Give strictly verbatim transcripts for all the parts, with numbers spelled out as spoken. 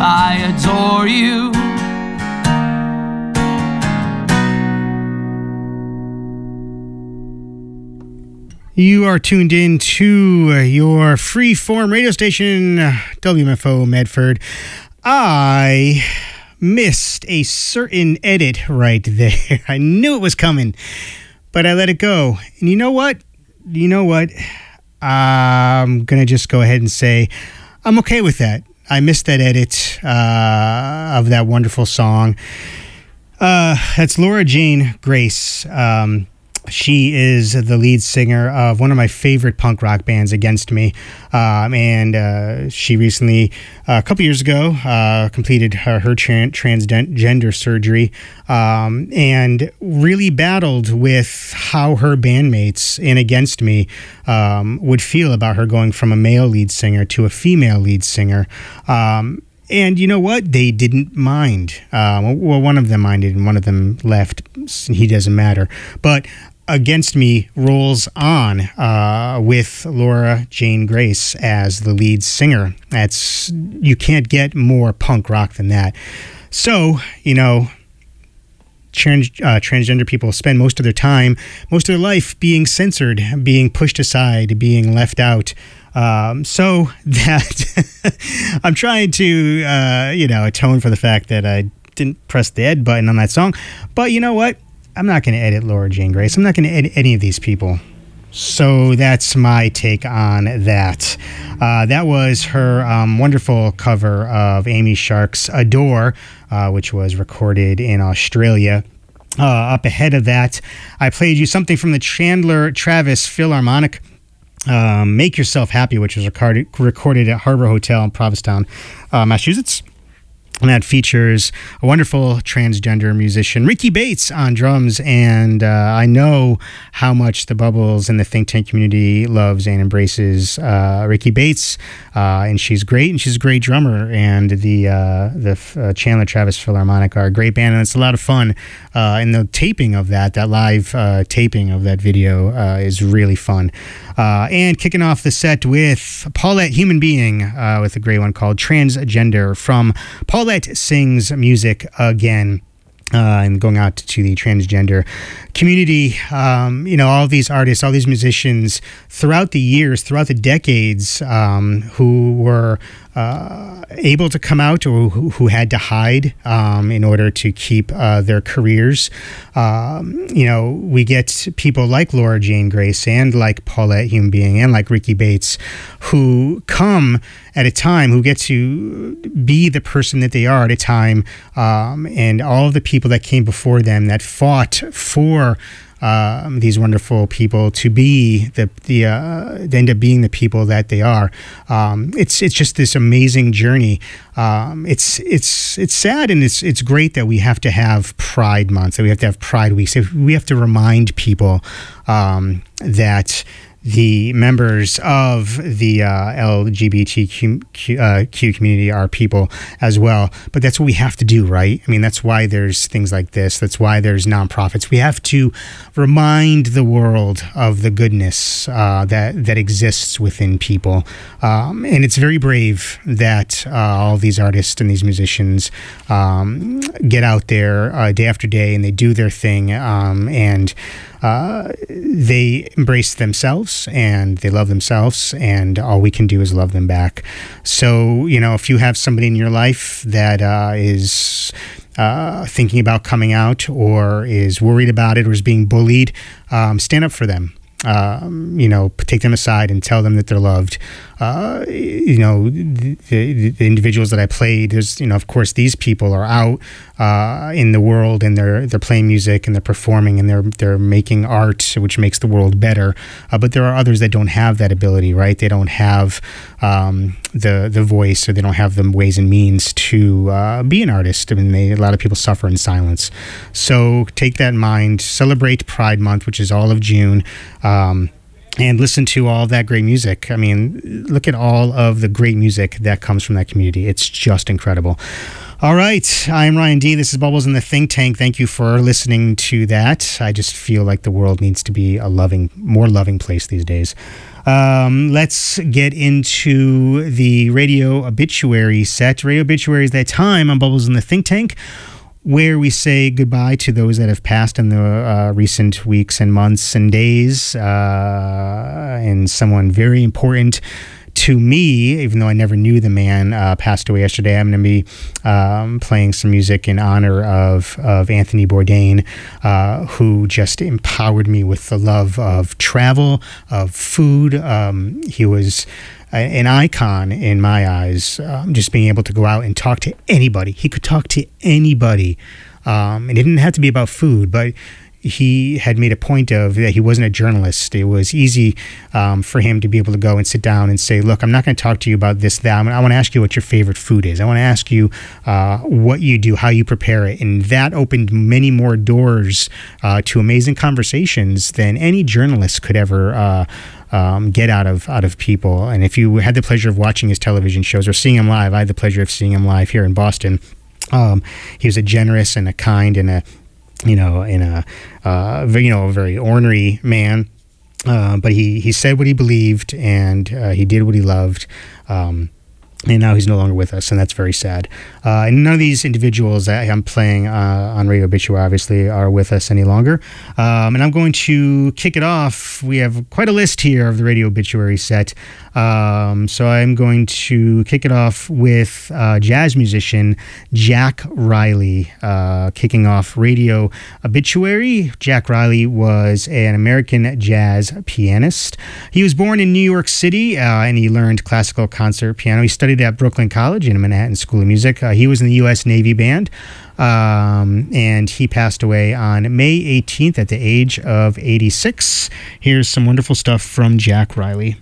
I adore you. You are tuned in to your freeform radio station, W M F O Medford. I missed a certain edit right there. I knew it was coming, but I let it go. And you know what? You know what? I'm going to just go ahead and say I'm okay with that. I missed that edit uh, of that wonderful song. Uh, that's Laura Jane Grace. Um, She is the lead singer of one of my favorite punk rock bands, Against Me. Um, and uh, she recently, uh, a couple years ago, uh, completed her, her tran- transgender surgery um, and really battled with how her bandmates in Against Me um, would feel about her going from a male lead singer to a female lead singer. Um, And you know what? They didn't mind. Uh, well, one of them minded and one of them left. He doesn't matter. But Against Me rolls on uh, with Laura Jane Grace as the lead singer. That's, you can't get more punk rock than that. So, you know, trans, uh, transgender people spend most of their time, most of their life being censored, being pushed aside, being left out. Um, so that I'm trying to, uh, you know, atone for the fact that I didn't press the ed button on that song. But you know what? I'm not going to edit Laura Jane Grace. I'm not going to edit any of these people. So that's my take on that. Uh, that was her um, wonderful cover of Amy Shark's Adore, uh, which was recorded in Australia. Uh, up ahead of that, I played you something from the Chandler Travis Philharmonic. Um, Make Yourself Happy, which was recorded, recorded at Harbor Hotel in Provincetown, uh, Massachusetts. And that features a wonderful transgender musician, Ricky Bates, on drums. And uh, I know how much the Bubbles and the Think Tank community loves and embraces uh, Ricky Bates. Uh, and she's great, and she's a great drummer. And the uh, the uh, Chandler Travis Philharmonic are a great band, and it's a lot of fun. Uh, and the taping of that, that live uh, taping of that video uh, is really fun. Uh, and kicking off the set with Paulette Human Being uh, with a great one called Transgender from Paulette Sings Music Again. Uh, and going out to the transgender community, um, you know, all these artists, all these musicians throughout the years, throughout the decades, um, who were uh, able to come out or who, who had to hide um, in order to keep uh, their careers. Um, you know, we get people like Laura Jane Grace and like Paulette Human Being and like Ricky Bates who come at a time, who get to be the person that they are at a time, um, and all of the people that came before them that fought for um, these wonderful people to be the the uh, they end up being the people that they are. Um, it's it's just this amazing journey. Um, it's it's it's sad and it's it's great that we have to have Pride Month, that we have to have Pride Weeks. We have to remind people um, that the members of the uh, L G B T Q, uh, Q community are people as well. But that's what we have to do, right? I mean, that's why there's things like this. That's why there's nonprofits. We have to remind the world of the goodness uh, that that exists within people. Um, and it's very brave that uh, all these artists and these musicians um, get out there uh, day after day and they do their thing um, and Uh, they embrace themselves and they love themselves, and all we can do is love them back. So, you know, if you have somebody in your life that uh, is uh, thinking about coming out or is worried about it or is being bullied, um, stand up for them. Um, you know, take them aside and tell them that they're loved. Uh, you know, the, the, the individuals that I played, there's, you know, of course, these people are out uh, in the world and they're they're playing music and they're performing and they're they're making art, which makes the world better. Uh, but there are others that don't have that ability, right? They don't have um, the the voice, or they don't have the ways and means to uh, be an artist. I mean, they, a lot of people suffer in silence. So take that in mind. Celebrate Pride Month, which is all of June. Um, and listen to all that great music. I mean, look at all of the great music that comes from that community. It's just incredible. All right. I'm Ryan D. This is Bubbles in the Think Tank. Thank you for listening to that. I just feel like the world needs to be a loving, more loving place these days. Um, let's get into the radio obituary set. Radio obituary is that time on Bubbles in the Think Tank where we say goodbye to those that have passed in the uh, recent weeks and months and days, uh, and someone very important to me, even though I never knew the man, uh, passed away yesterday. I'm going to be um, playing some music in honor of, of Anthony Bourdain, uh, who just empowered me with the love of travel, of food. Um, he was an icon in my eyes, um, just being able to go out and talk to anybody. He could talk to anybody. Um, it didn't have to be about food, but he had made a point of that he wasn't a journalist. It was easy um, for him to be able to go and sit down and say, look, I'm not going to talk to you about this, that. I want to ask you what your favorite food is. I want to ask you uh, what you do, how you prepare it. And that opened many more doors uh, to amazing conversations than any journalist could ever uh, um, get out of out of people. And if you had the pleasure of watching his television shows or seeing him live, I had the pleasure of seeing him live here in Boston. Um, he was a generous and a kind and a you know, in a, uh, very, you know, a very ornery man. Uh, but he, he said what he believed, and uh, he did what he loved. Um, and now he's no longer with us, and that's very sad. Uh, and none of these individuals that I'm playing uh, on Radio Obituary, obviously, are with us any longer. Um, and I'm going to kick it off. We have quite a list here of the Radio Obituary set. Um, so I'm going to kick it off with uh, jazz musician Jack Riley, uh, kicking off Radio Obituary. Jack Riley was an American jazz pianist. He was born in New York City, uh, and he learned classical concert piano. He studied at Brooklyn College and Manhattan School of Music. Uh, he was in the U S Navy Band, um, and he passed away on May eighteenth at the age of eighty-six. Here's some wonderful stuff from Jack Riley.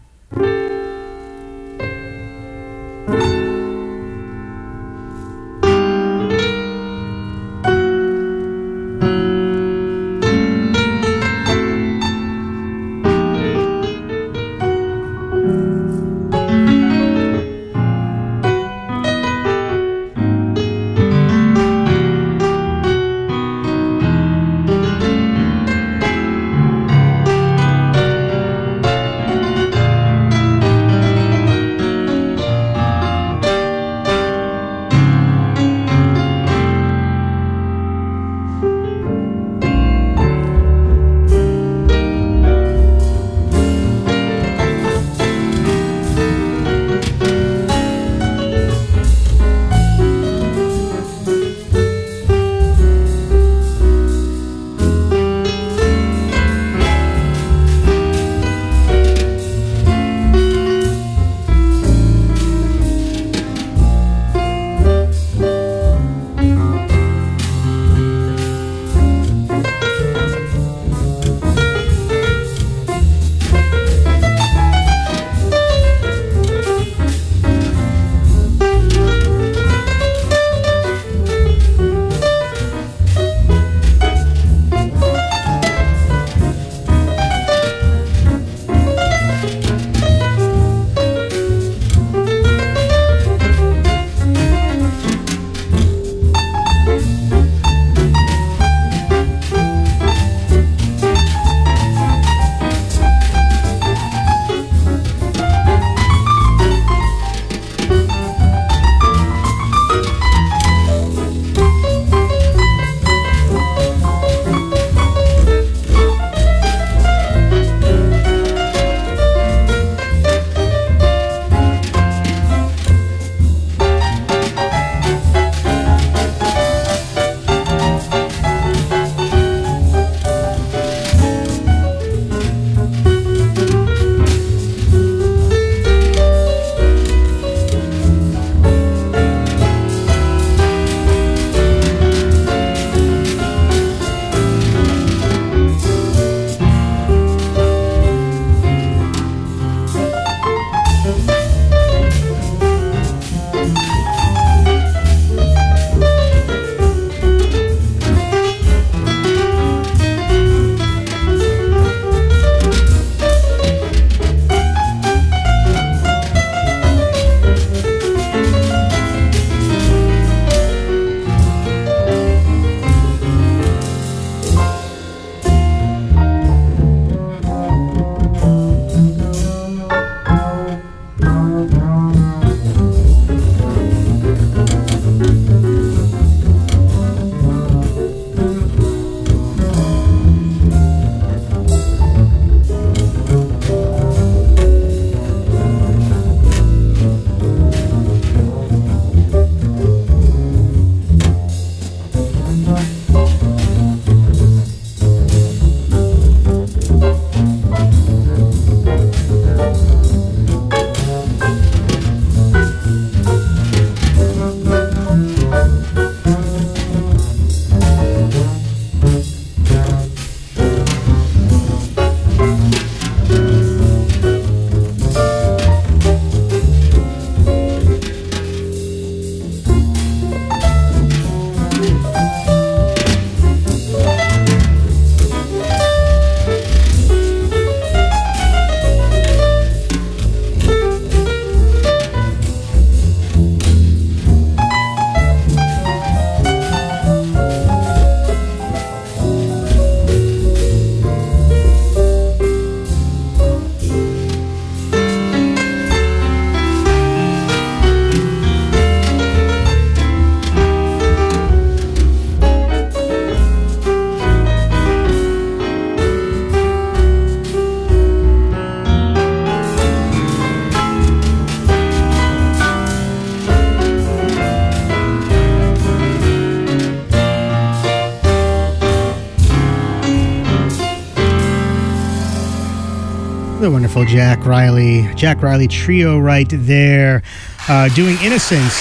The wonderful Jack Riley. Jack Riley Trio right there, uh, doing Innocence.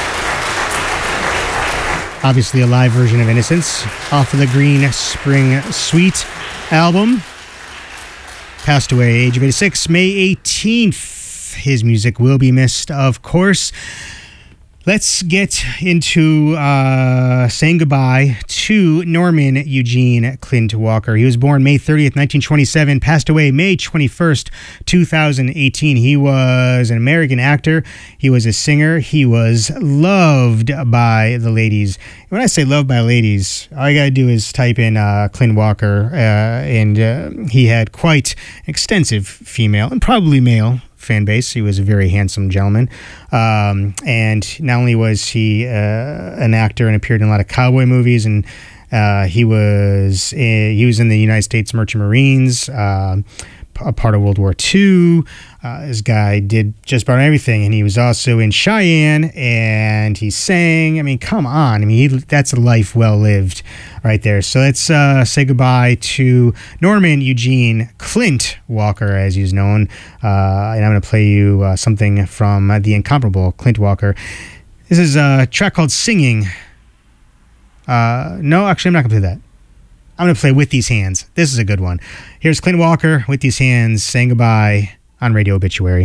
Obviously a live version of Innocence off of the Green Spring Suite album. Passed away, age of eighty-six, May eighteenth. His music will be missed, of course. Let's get into uh, saying goodbye to Norman Eugene Clint Walker. He was born May thirtieth, nineteen twenty-seven, passed away May twenty-first, two thousand eighteen. He was an American actor. He was a singer. He was loved by the ladies. When I say loved by ladies, all you got to do is type in uh, Clint Walker, uh, and uh, he had quite extensive female and probably male fan base. He was a very handsome gentleman. Um, and not only was he uh, an actor and appeared in a lot of cowboy movies, and uh, he was uh, he was in the United States Merchant Marines, uh, a part of World War Two. Uh, this guy did just about everything, and he was also in Cheyenne, and he sang. I mean, come on. I mean, he, that's a life well lived right there. So let's uh, say goodbye to Norman Eugene Clint Walker, as he's known. Uh, and I'm going to play you uh, something from uh, the incomparable Clint Walker. This is a track called Singing. Uh, no, actually, I'm not going to play that. I'm going to play With These Hands. This is a good one. Here's Clint Walker, With These Hands, saying goodbye on Radio Obituary.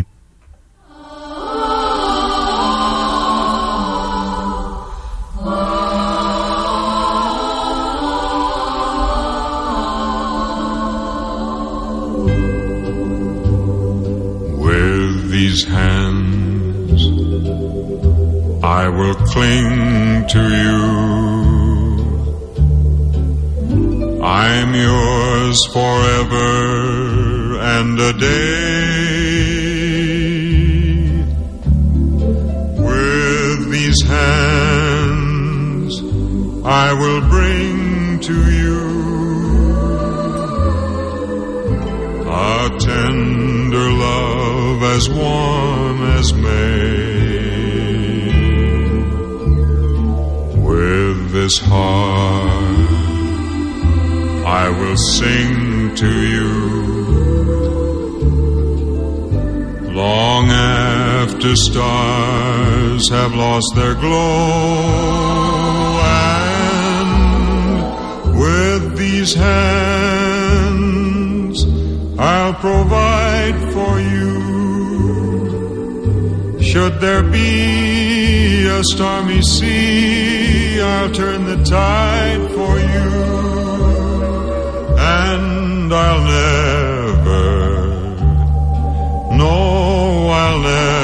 With these hands, I will cling to you. I'm yours forever and a day. With these hands, I will bring to you a tender love as warm as May. With this heart, I will sing to you long after stars have lost their glow. And with these hands, I'll provide for you. Should there be a stormy sea, I'll turn the tide for you. And I'll never, no, I'll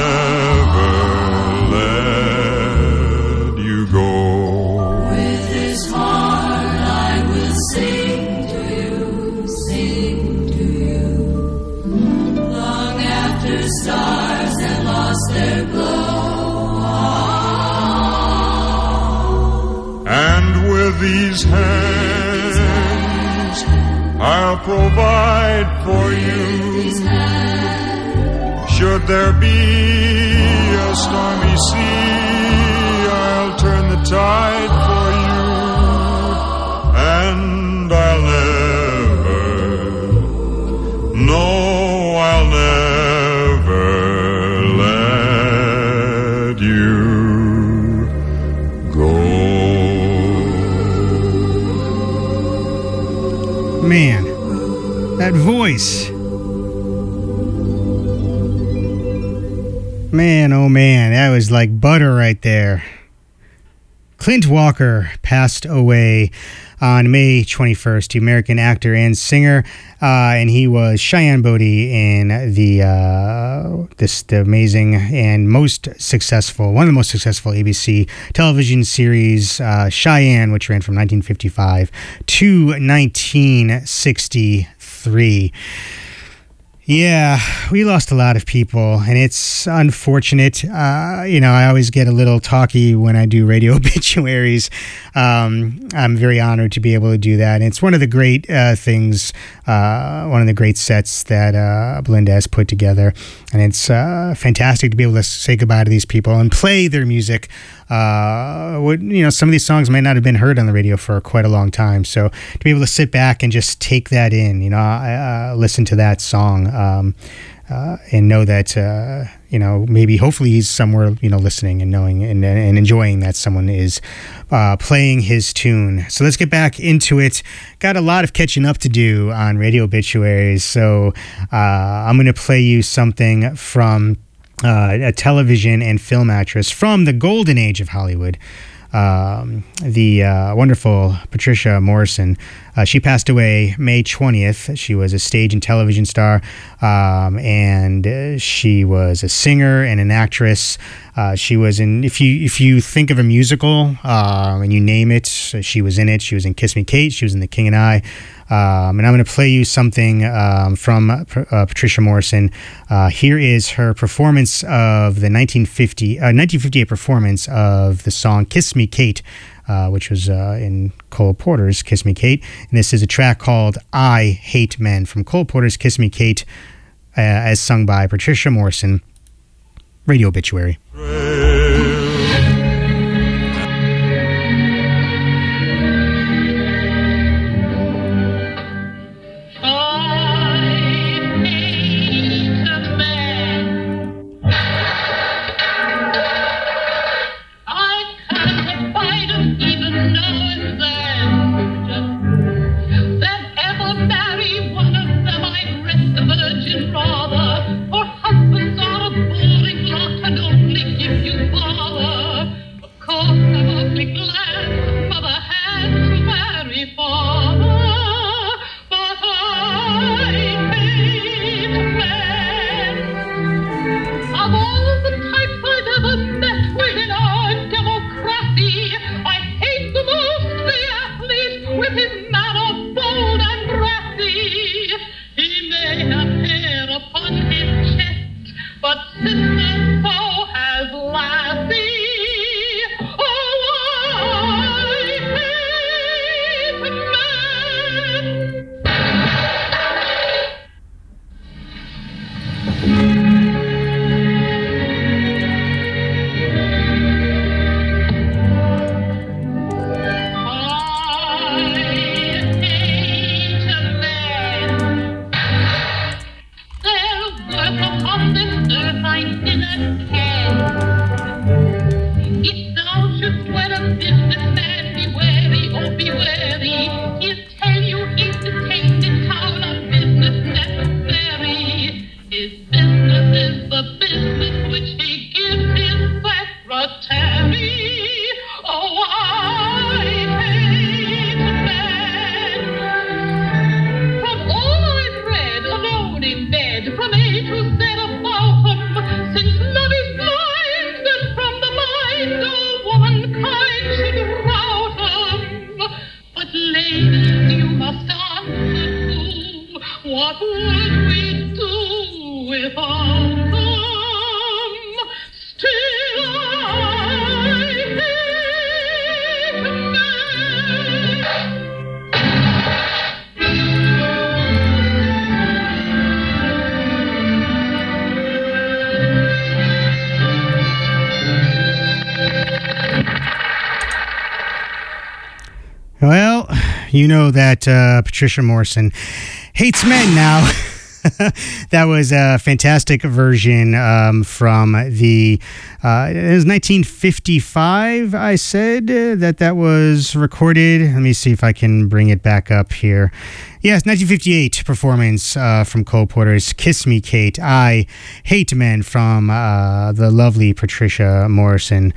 never let you go. With this heart I will sing to you, sing to you. Long after stars have lost their glow. And with these hands, I'll provide for you. Should there be a stormy sea, I'll turn the tide for you. And I'll never, no, I'll never let you go. Man, that voice. Man, oh man, that was like butter right there. Clint Walker passed away on May twenty-first, the American actor and singer, uh, and he was Cheyenne Bodie in the uh, this the amazing and most successful, one of the most successful A B C television series, uh, Cheyenne, which ran from nineteen fifty-five to nineteen sixty-three. Yeah, we lost a lot of people, and it's unfortunate. Uh, you know, I always get a little talky when I do radio obituaries. Um, I'm very honored to be able to do that. And it's one of the great uh, things, uh, one of the great sets that uh, Belinda has put together. And it's uh, fantastic to be able to say goodbye to these people and play their music. Uh, would, you know, some of these songs might not have been heard on the radio for quite a long time. So to be able to sit back and just take that in, you know, uh, listen to that song um, uh, and know that uh, you know maybe hopefully he's somewhere you know listening and knowing and, and enjoying that someone is uh, playing his tune. So let's get back into it. Got a lot of catching up to do on Radio Obituaries, so uh, I'm going to play you something from uh, a television and film actress from the golden age of Hollywood. Um, the uh, wonderful Patricia Morison. Uh, she passed away May twentieth. She was a stage and television star, um, and uh, she was a singer and an actress. Uh, she was in, if you if you think of a musical uh, and you name it, she was in it. She was in Kiss Me Kate. She was in The King and I. Um, and I'm going to play you something um, from uh, Patricia Morison. Uh, here is her performance of the nineteen fifty, uh, nineteen fifty-eight performance of the song Kiss Me Kate, uh, which was uh, in Cole Porter's Kiss Me Kate. And this is a track called I Hate Men from Cole Porter's Kiss Me Kate, uh, as sung by Patricia Morison. Radio Obituary. Well, you know that uh, Patricia Morison hates men now. That was a fantastic version um, from the, uh, it was nineteen fifty-five, I said, uh, that that was recorded. Let me see if I can bring it back up here. Yes, nineteen fifty-eight performance uh, from Cole Porter's Kiss Me Kate, I Hate Men from uh, the lovely Patricia Morison.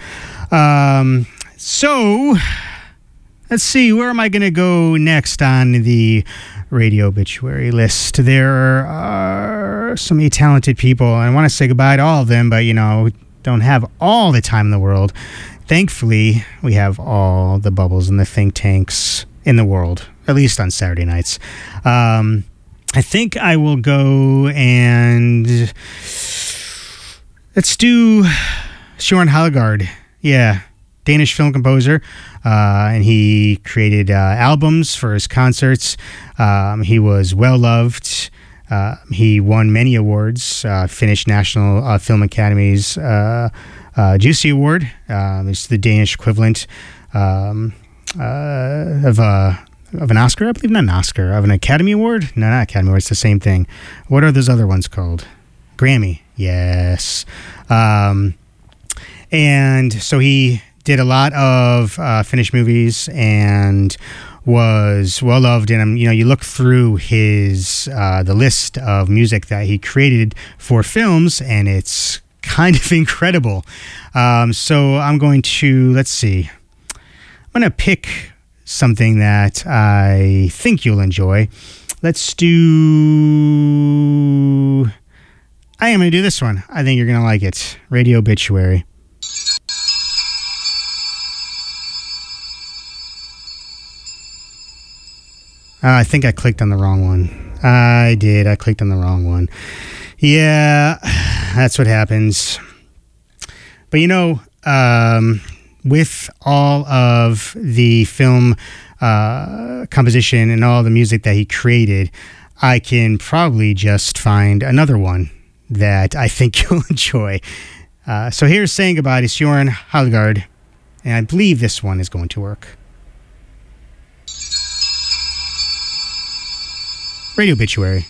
Um, so... Let's see, where am I going to go next on the Radio Obituary list? There are so many talented people. I want to say goodbye to all of them, but, you know, don't have all the time in the world. Thankfully, we have all the bubbles and the think tanks in the world, at least on Saturday nights. Um, I think I will go and let's do Søren Hallegard. Yeah. Danish film composer, uh, and he created uh, albums for his concerts. Um, he was well loved. Uh, he won many awards. Uh, Finnish National uh, Film Academy's uh, uh, Juicy Award. Uh, it's the Danish equivalent um, uh, of a of an Oscar, I believe, not an Oscar, of an Academy Award. No, not Academy Award. It's the same thing. What are those other ones called? Grammy. Yes. Um, and so he did a lot of uh, finished movies and was well loved. And um, you know, you look through his uh, the list of music that he created for films, and it's kind of incredible. Um, so I'm going to let's see. I'm going to pick something that I think you'll enjoy. Let's do. I am going to do this one. I think you're going to like it. Radio Obituary. Uh, I think I clicked on the wrong one. I did. I clicked on the wrong one. Yeah, that's what happens. But you know, um, with all of the film uh, composition and all the music that he created, I can probably just find another one that I think you'll enjoy. Uh, so here's Saying Goodbye to Søren Hallgaard, and I believe this one is going to work. Radio Obituary.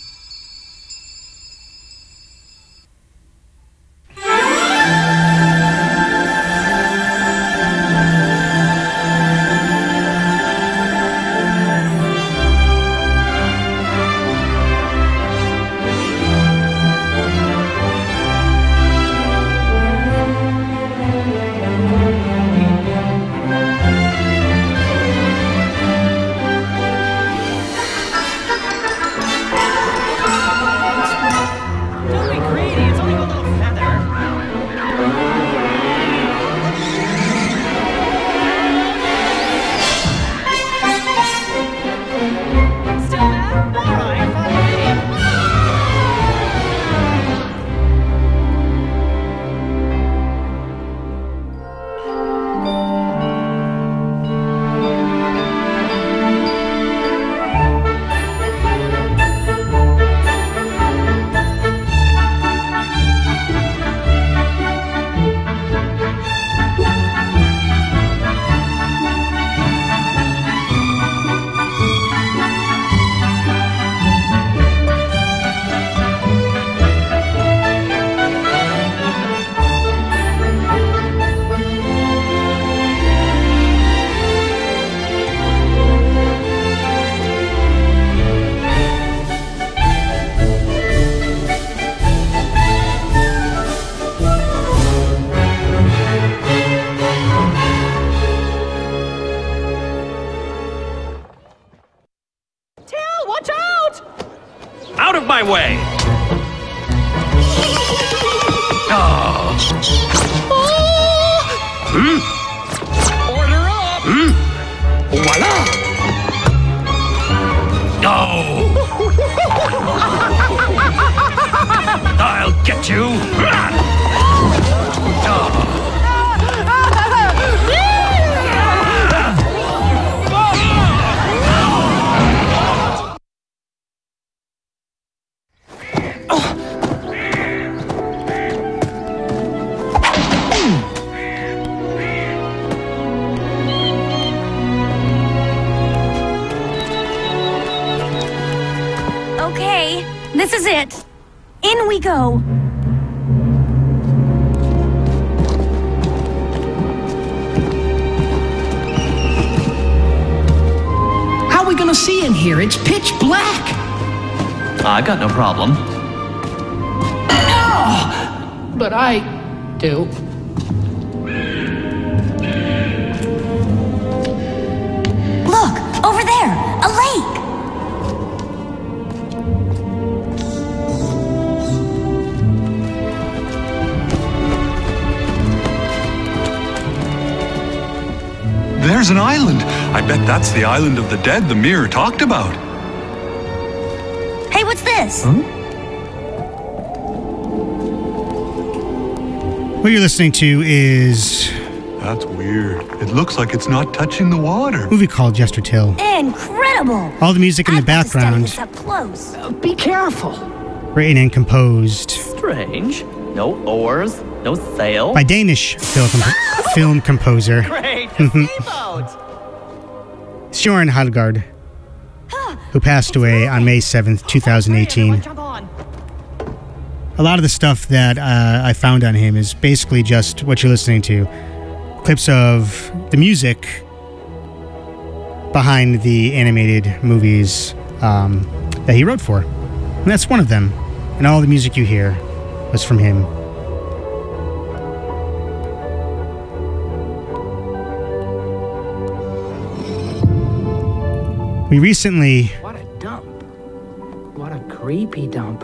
My way. Oh. Hmm? Order up. Hmm? Voila. Oh. I'll get you. Oh. This is it. In we go. How are we gonna see in here? It's pitch black. I got no problem. Oh, but I do. Look, over there, a lake. There's an island. I bet that's the island of the dead the mirror talked about. Hey, what's this? Huh? What you're listening to is... That's weird. It looks like it's not touching the water. A movie called Jester Till. Incredible! All the music in the I've background. got to study this up close. Uh, be careful. Written and composed. Strange. No oars, no sail. By Danish film, film composer. Great, a sailboat. Søren Hallgaard. who passed away on May seventh, twenty eighteen. A lot of the stuff that uh, I found on him is basically just what you're listening to. Clips of the music behind the animated movies um, that he wrote for. And that's one of them. And all the music you hear was from him. We recently... What a dump. What a creepy dump.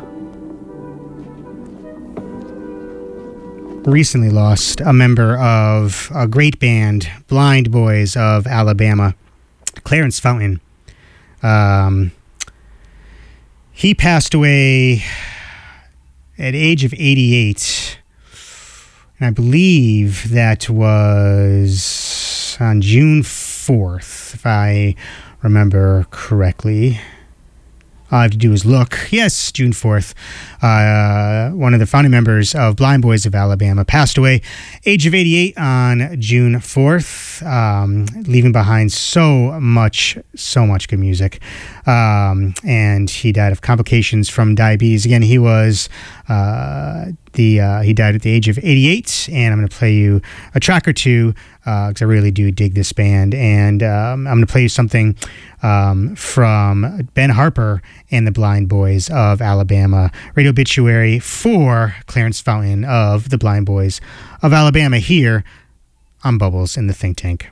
recently lost a member of a great band, Blind Boys of Alabama, Clarence Fountain. Um, he passed away at the age of eighty-eight. And I believe that was on June fourth, if I remember correctly. All I have to do is look. Yes, June fourth. Uh, one of the founding members of Blind Boys of Alabama passed away, age of eighty-eight, on June fourth, um, leaving behind so much, so much good music. Um, and he died of complications from diabetes. Again, he was uh, the uh, he died at the age of eighty-eight, and I'm going to play you a track or two because uh, I really do dig this band. And um, I'm going to play you something um, from Ben Harper and the Blind Boys of Alabama. Radio obituary for Clarence Fountain of the Blind Boys of Alabama here on Bubbles in the Think Tank.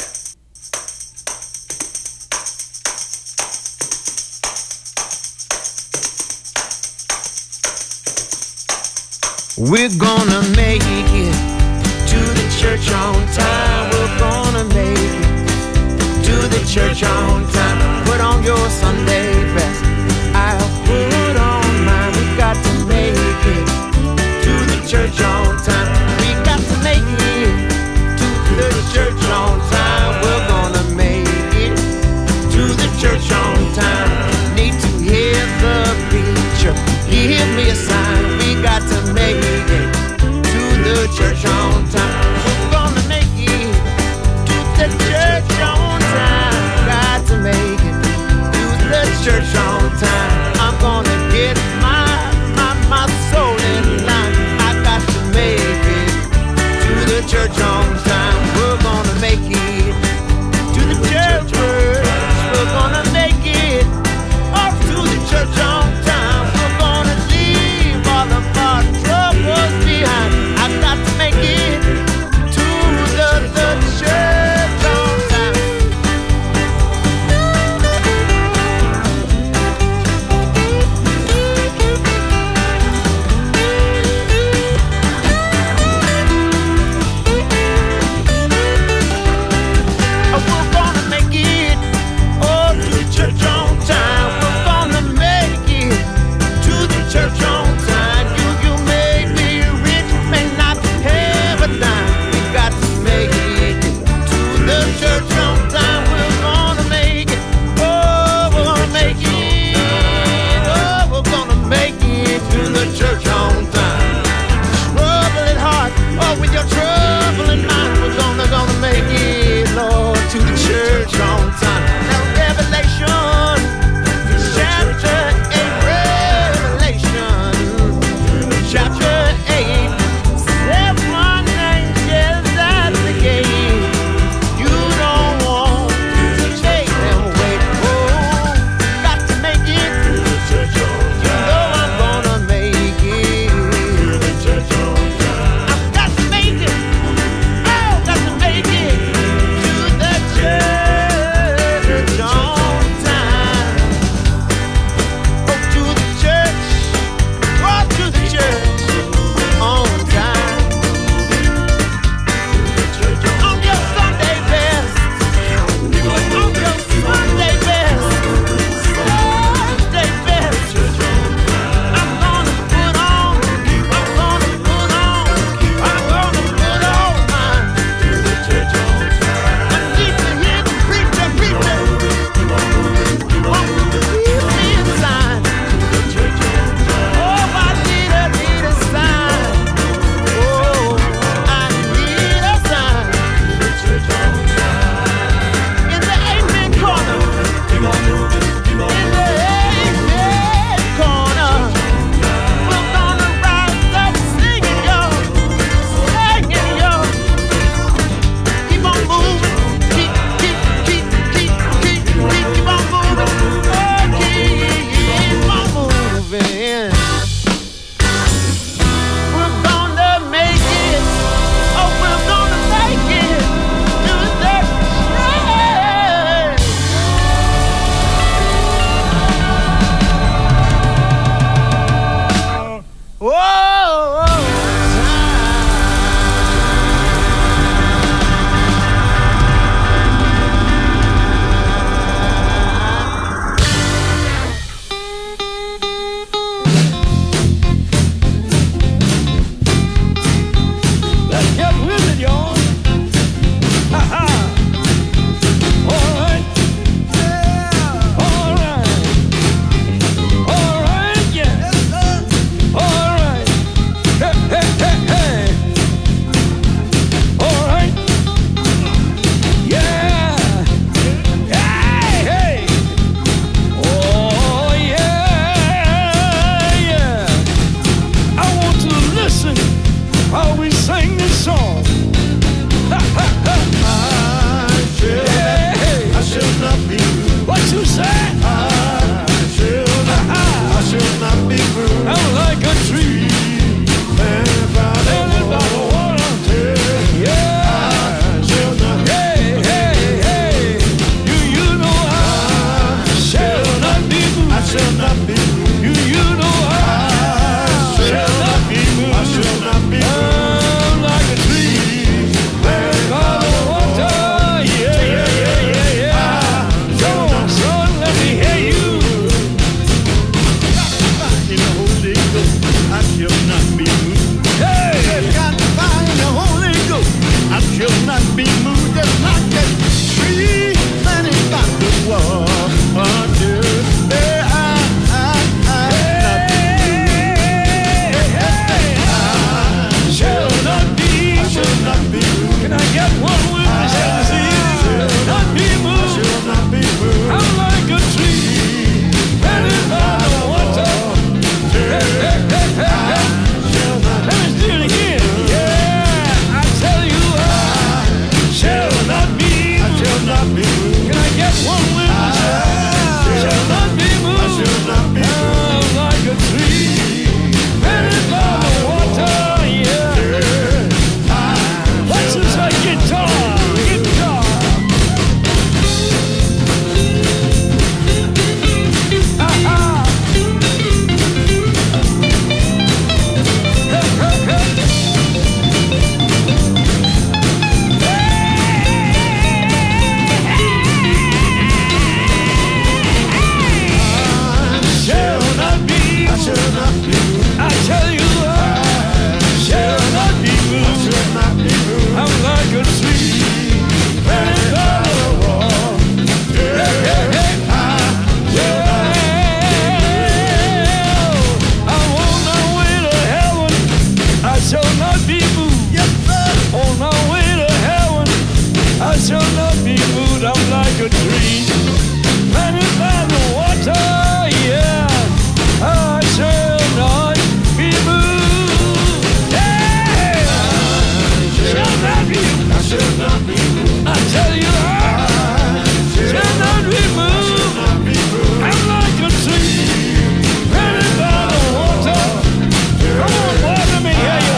We're gonna make it to the church on time. We're gonna make it to the church on time. Put on your Sunday best. I'll put on mine. We got to make it to the church on time. We got to make it to the church on time. We're gonna make it to the church on time. Need to hear the preacher. Give me a sign. We got to make it to the church on time. We're gonna make it to the church on time. Got to make it to the church on time. I'm gonna get my, my, my soul in line. I got to make it to the church on time. We're gonna make it to the church. We're gonna make it up to the church on time. We're gonna leave all of our troubles behind. I got to make it to the, the church on time. be moved just like that tree planted by the water. Yeah, I, I, I, I shall not be, I shall not be moved. Can I get one witness and see? Not be moved. I shall not be moved. I'm like a tree planted by the water. Hey, hey, hey, hey, hey. Let me do it again. Yeah, I tell you, I shall not be moved. I shall not be moved. Can I get one witness? I shall not be moved. I shall not be moved. I'm like a tree planted by the water. Yeah. What's this like guitar? Guitar. Aha. Hey, hey, hey. Shall not be, I shall not be moved. I tell you, I shall not be moved. I shall not be moved. I'm like a tree planted by the wall. Hey, hey, hey. Yeah. I'm on my way to heaven. I shall not be moved. Yes, sir. On my way to heaven. I shall not be moved. I'm like a tree planted by the water. Yeah, I shall not be moved. Hey, shall not be moved. I shall not be moved. I tell you, I shall not be moved. I'm like a tree planted by the water. Come on, boy, let me hear you.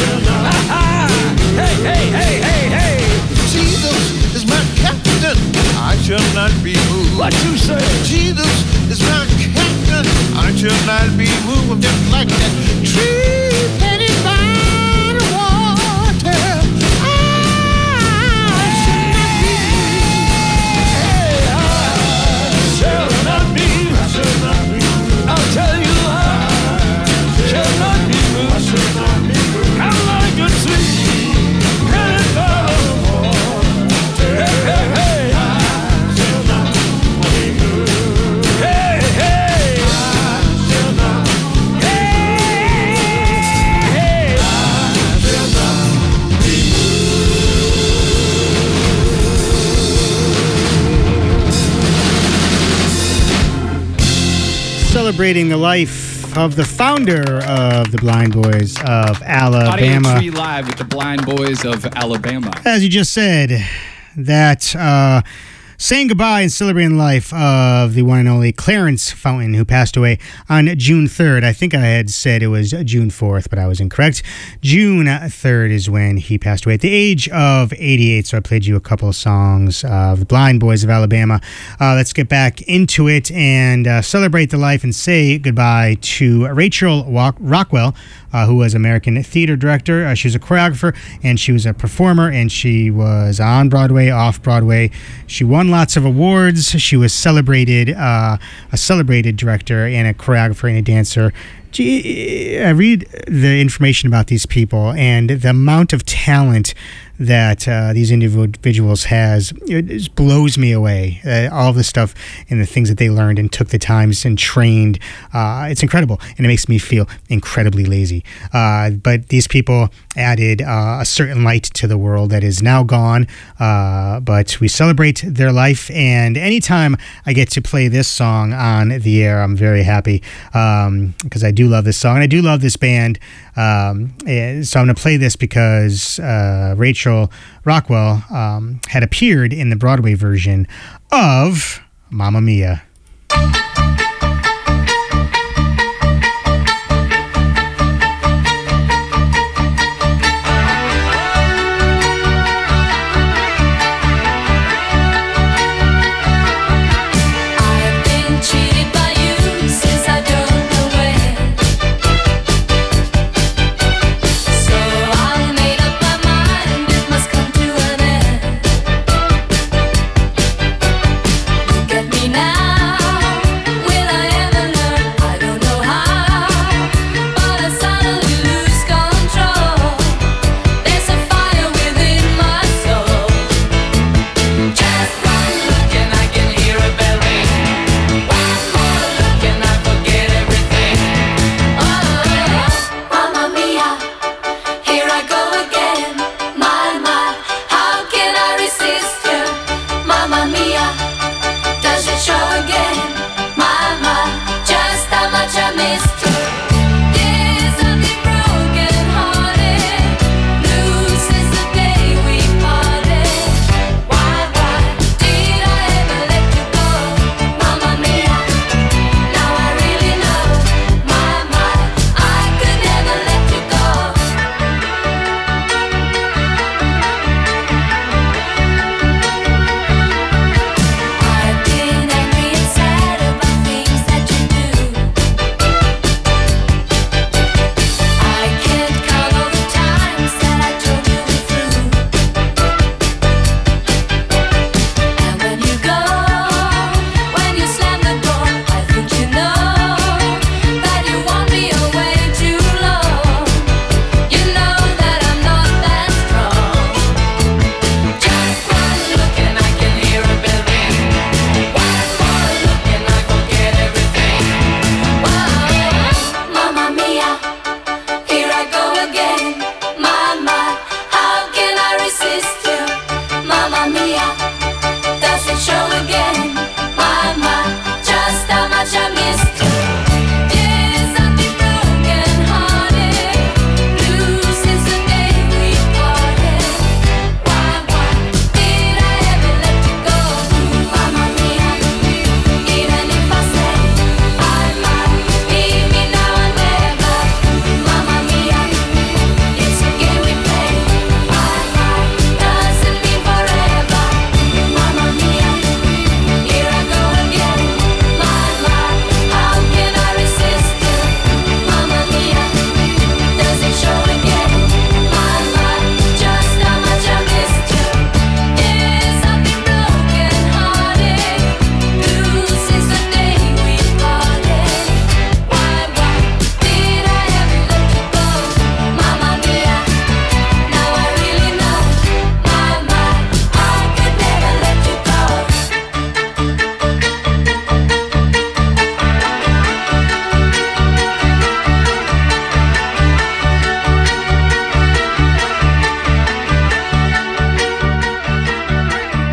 Hey, hey, hey, hey, hey. Jesus is my captain. I shall not be moved. What you say? Jesus is my captain. I shall not be moved. I'm just like that tree planted by the water. I shall not be moved. Hey, I shall not be. I shall not be moved. I'll tell you, I shall not be moved. I shall not be moved. I'm like a tree planted by the water. Hey, hey, hey. I shall not be moved. Hey, hey. I shall not. Hey, hey. I shall not be Celebrating the life of the founder of the Blind Boys of Audio Alabama. Tree Live with the Blind Boys of Alabama. As you just said, that uh, saying goodbye and celebrating the life of the one and only Clarence Fountain, who passed away on June third. I think I had said it was June fourth, but I was incorrect. June third is when he passed away at the age of eighty-eight. So I played you a couple of songs of the Blind Boys of Alabama. Uh, let's get back into it and uh, celebrate the life and say goodbye to Rachel Walk- Rockwell, uh, who was American theater director. Uh, she was a choreographer and she was a performer, and she was on Broadway, off Broadway. She won lots of awards. She was celebrated, uh, a celebrated director and a choreographer and a dancer. Gee, I read the information about these people and the amount of talent that uh, these individuals has, it just blows me away. Uh, all the stuff and the things that they learned and took the times and trained, uh, it's incredible, and it makes me feel incredibly lazy. Uh, but these people added uh, a certain light to the world that is now gone, uh, but we celebrate their life, and anytime I get to play this song on the air, I'm very happy, um, because I do love this song, and I do love this band. Um, so I'm going to play this because uh, Rachel Rockwell um, had appeared in the Broadway version of Mamma Mia. Now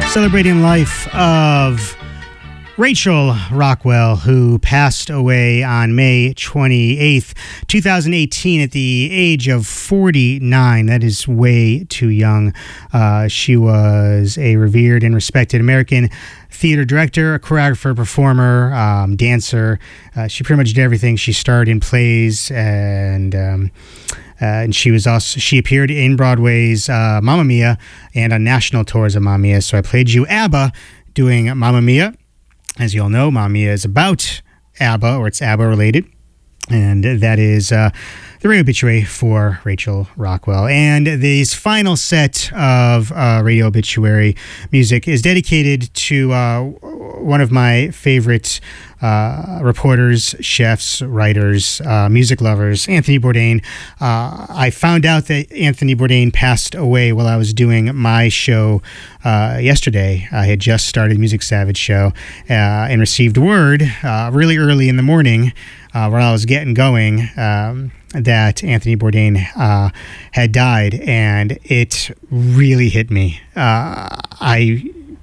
Celebrating life of Rachel Rockwell, who passed away on May twenty-eighth, twenty eighteen, at the age of forty-nine. That is way too young. Uh, she was a revered and respected American theater director, a choreographer, performer, um, dancer. Uh, she pretty much did everything. She starred in plays, and um, uh, and she was also she appeared in Broadway's uh, Mamma Mia and on national tours of Mamma Mia. So I played you ABBA doing Mamma Mia. As you all know, Mamma Mia is about ABBA, or it's ABBA related. And that is uh, the radio obituary for Rachel Rockwell. And this final set of uh, radio obituary music is dedicated to uh, one of my favorite uh, reporters, chefs, writers, uh, music lovers, Anthony Bourdain. Uh, I found out that Anthony Bourdain passed away while I was doing my show uh, yesterday. I had just started the Music Savage show uh, and received word uh, really early in the morning Uh, while I was getting going, um, that Anthony Bourdain uh, had died, and it really hit me. Uh, I,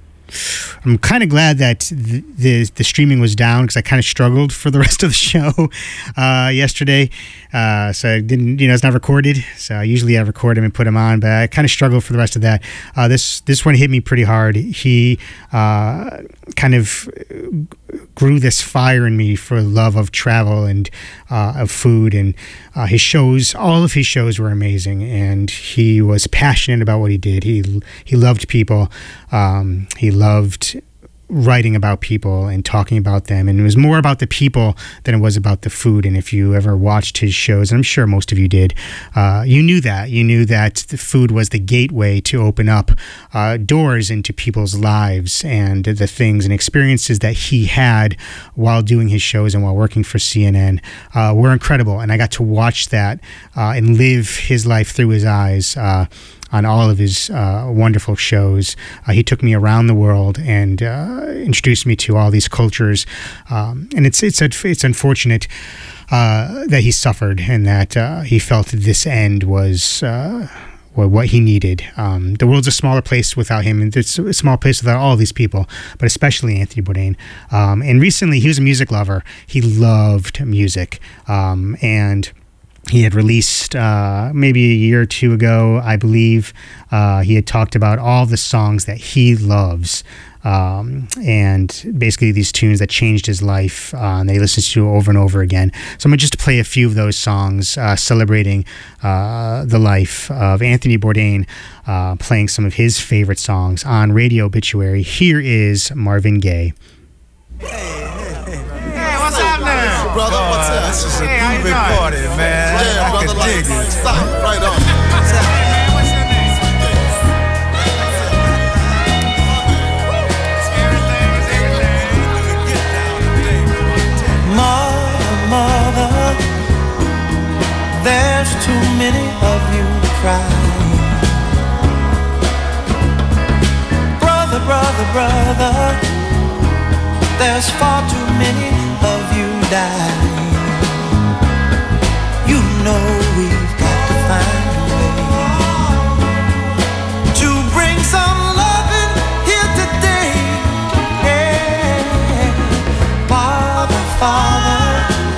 I'm kind of glad that the, the the streaming was down, because I kind of struggled for the rest of the show uh, yesterday. Uh, so I didn't, you know, it's not recorded. So usually I record him and put him on, but I kind of struggled for the rest of that. Uh, this this one hit me pretty hard. He uh, kind of grew this fire in me for love of travel and uh, of food, and uh, his shows, all of his shows were amazing, and he was passionate about what he did. He he loved people. Um, he loved writing about people and talking about them, and it was more about the people than it was about the food. And if you ever watched his shows, and I'm sure most of you did, uh, you knew that. You knew that the food was the gateway to open up uh, doors into people's lives, and the things and experiences that he had while doing his shows and while working for C N N uh, were incredible. And I got to watch that uh, and live his life through his eyes uh, on all of his uh, wonderful shows. Uh, he took me around the world and uh, introduced me to all these cultures. Um, and it's it's it's unfortunate uh, that he suffered, and that uh, he felt this end was uh, what he needed. Um, the world's a smaller place without him, and it's a small place without all these people, but especially Anthony Bourdain. Um, and recently, he was a music lover. He loved music, um, and he had released uh, maybe a year or two ago, I believe, uh, he had talked about all the songs that he loves, um, and basically these tunes that changed his life, uh, and they listened to over and over again. So I'm going to just play a few of those songs uh, celebrating uh, the life of Anthony Bourdain, uh, playing some of his favorite songs on Radio Obituary. Here is Marvin Gaye. What's up now? Brother, what's up? This is a hey, groovy party, man. Yeah, I brother, can dig like, it. Stop, right on. What's up? Hey, man, what's your name? Mother, mother, there's too many of you crying. Brother, brother, brother, there's far too many of you dying. You know we've got to find a way to bring some loving here today. Yeah. Father, Father,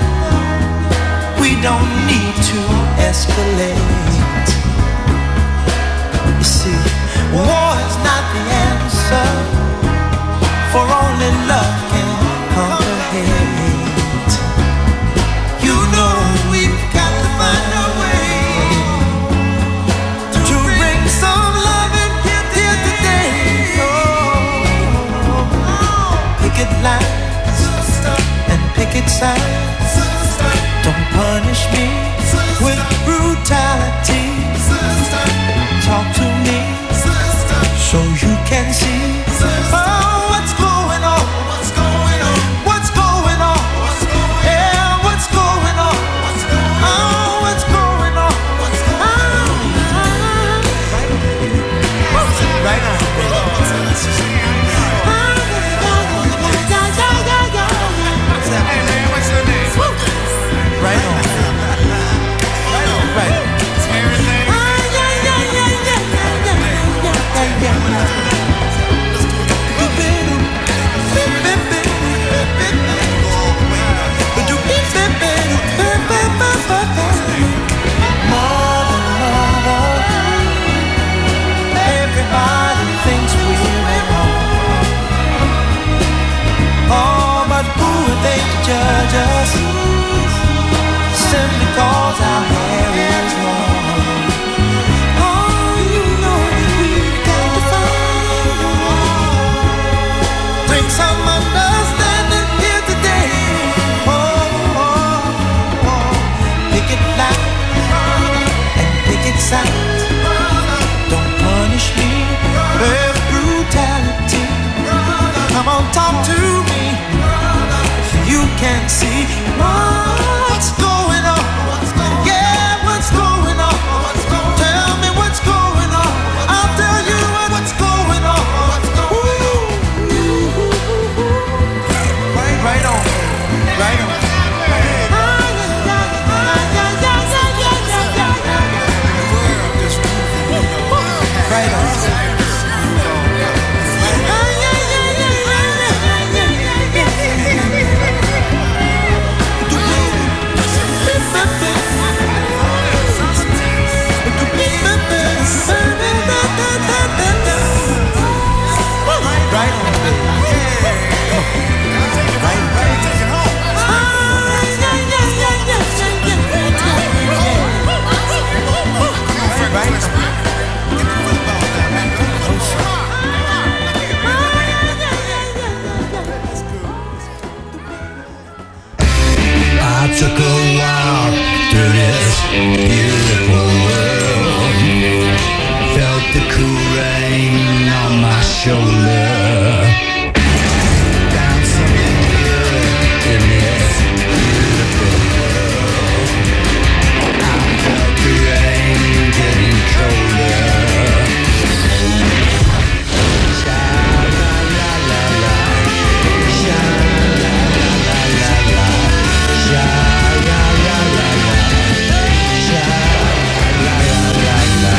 we don't need to escalate. You see, war is not the answer, for only love can conquer hate. You know we've got to find a way to bring some loving here today. Oh, picket lines and picket signs. Don't punish me with brutality. Talk to me so you can see. Oh, what's going on? What's going on? What's going on? Yeah, what's going on? Oh, what's going on? What's going on? Right on, brother. Hey, man, what's your name? Right on. Right on, right on. Everything. shoulder. Found something good in this beautiful world. I felt the rain getting colder. Sha-la-la-la-la, sha-la-la-la-la, sha-la-la-la-la, sha-la-la-la-la.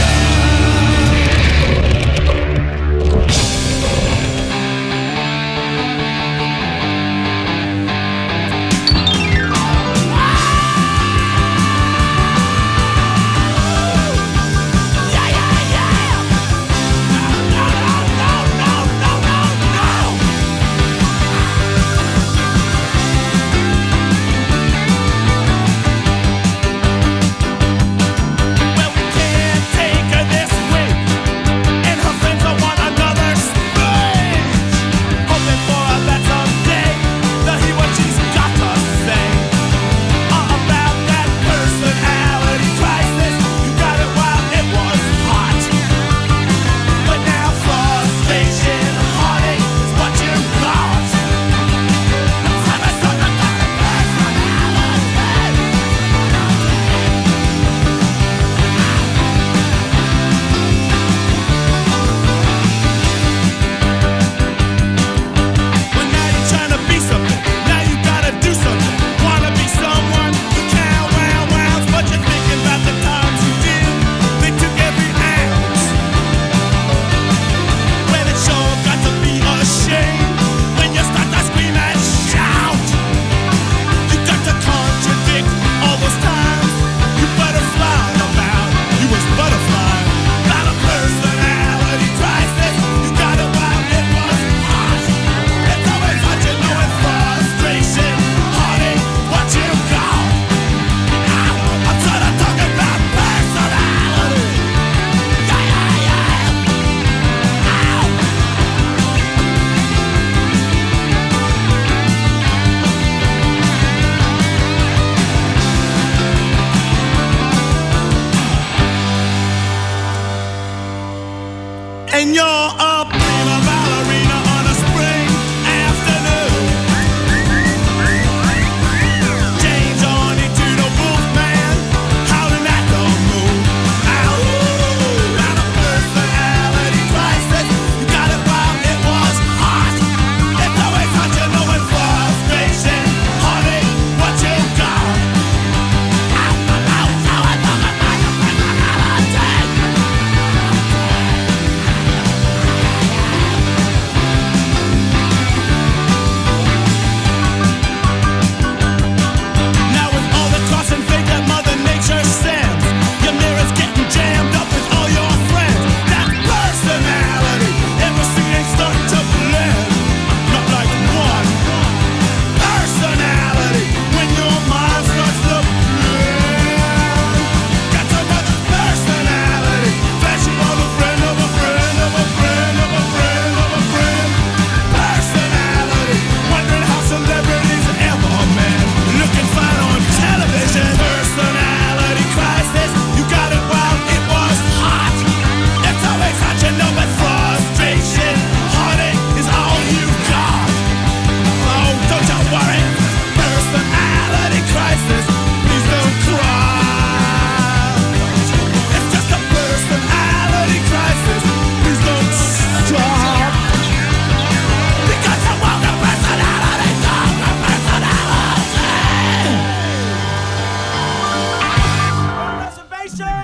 And you're a prima ballerina on a spring afternoon. Change on into the Wolfman, howling at the moon. Ow, got a personality crisis. You got it while it was hot. It's always hot, you know, and frustration. Honey, what you got? Ow, ow, ow, ow, I talk about your personality. Now with all the cost and fate that Mother Nature sends, your mirror's getting jammed up with all your friends. That personality, everything ain't starting to blend. Not like one personality when your mind starts to blend. Got another personality, flashing on a friend of a friend of a friend of a friend of a friend. Personality, wondering how celebrities ever met. Looking fine on television. Personality crisis, you got it while it was hot. It's always hot, you know, but frustration, heartache is all you got. Oh, don't you worry. Personality crisis, please don't cry. It's just a personality crisis, please don't stop. Because you want a personality, don't a personality. Reservation!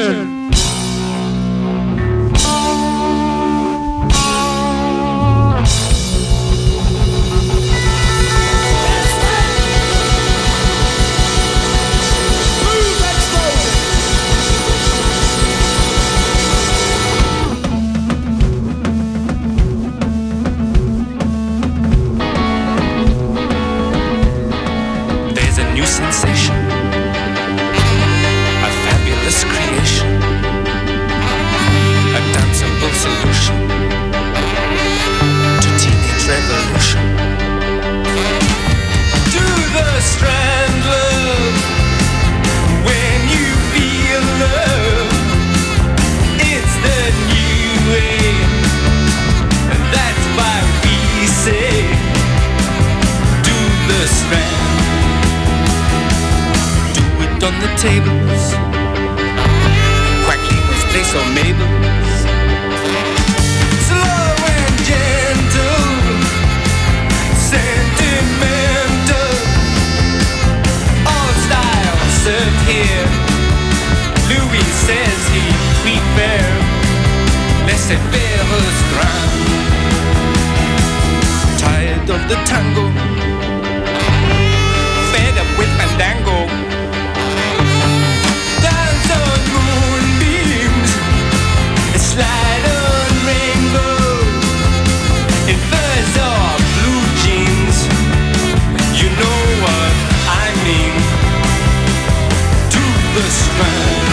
Station. There's a new sensation, a fabulous creation, a danceable solution to teenage revolution. To the strand, love, when you feel love, it's the new way, and that's why we say, to the strand. On the tables, Quackleber's place or Mabel's, slow and gentle, sentimental, all styles served here. Louis says he prefer laissez-faire restaurant. Tired of the tango, fed up with fandango. Slide on rainbow in furs or blue jeans. You know what I mean. To the strand.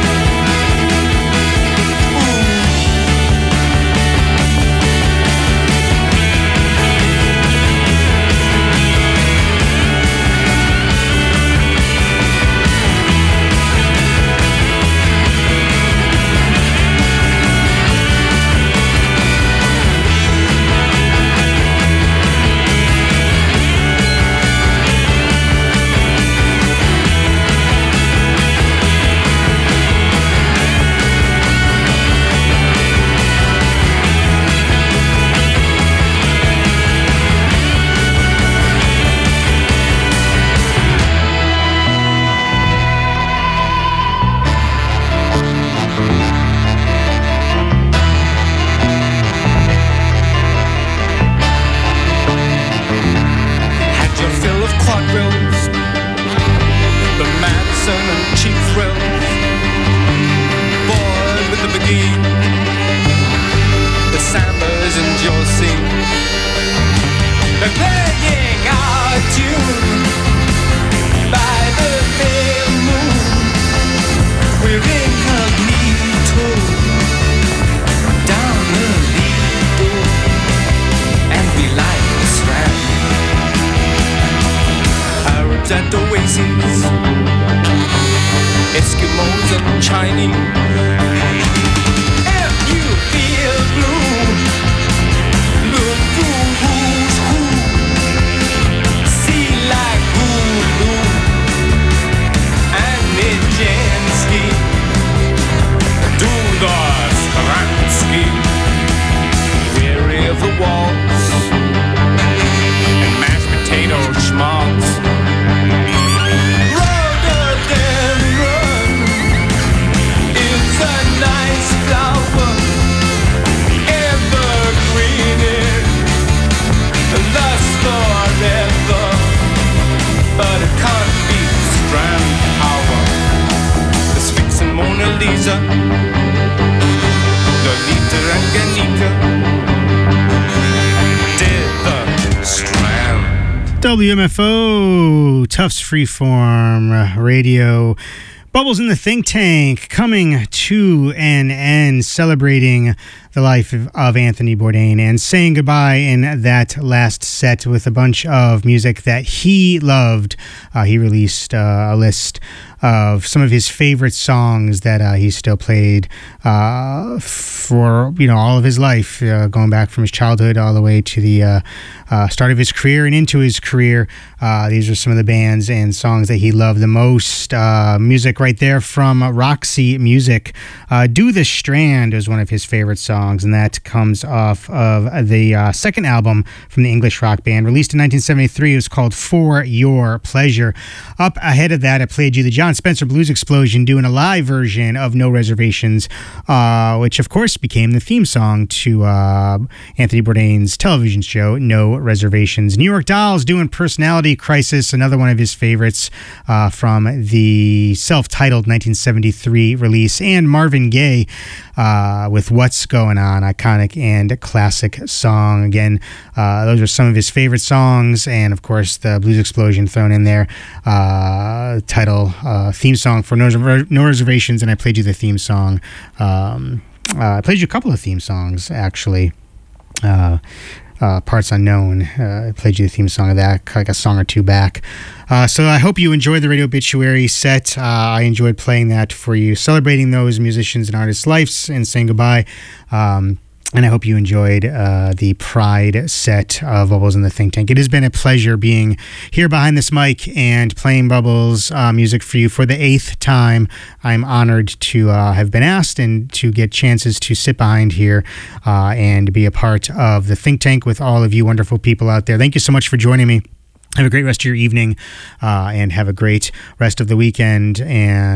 W M F O, Tufts Freeform Radio. Bubbles in the Think Tank coming to an end, celebrating the life of, of Anthony Bourdain and saying goodbye in that last set with a bunch of music that he loved. Uh, he released uh, a list of some of his favorite songs that uh, he still played uh, for, you know, all of his life, uh, going back from his childhood all the way to the uh, uh, start of his career and into his career. Uh, these are some of the bands and songs that he loved the most. Uh, music right there from Roxy Music. Uh, Do the Strand is one of his favorite songs. songs, and that comes off of the uh, second album from the English rock band, released in nineteen seventy-three. It was called For Your Pleasure. Up ahead of that, I played you the John Spencer Blues Explosion doing a live version of No Reservations, uh, which of course became the theme song to uh, Anthony Bourdain's television show, No Reservations. New York Dolls doing Personality Crisis, another one of his favorites uh, from the self-titled nineteen seventy-three release, and Marvin Gaye uh, with What's Going On, iconic and classic song. Again, uh, those are some of his favorite songs, and of course the Blues Explosion thrown in there, uh, title uh, theme song for No, no Reservations, and I played you the theme song. Um, uh, I played you a couple of theme songs, actually. Uh, Uh, Parts Unknown. Uh, I played you the theme song of that, like a song or two back. Uh, so I hope you enjoyed the Radio Obituary set. Uh, I enjoyed playing that for you, celebrating those musicians and artists' lives and saying goodbye. Um, and I hope you enjoyed uh, the Pride set of Bubbles in the Think Tank. It has been a pleasure being here behind this mic and playing Bubbles uh, music for you for the eighth time. I'm honored to uh, have been asked and to get chances to sit behind here uh, and be a part of the Think Tank with all of you wonderful people out there. Thank you so much for joining me. Have a great rest of your evening uh, and have a great rest of the weekend. And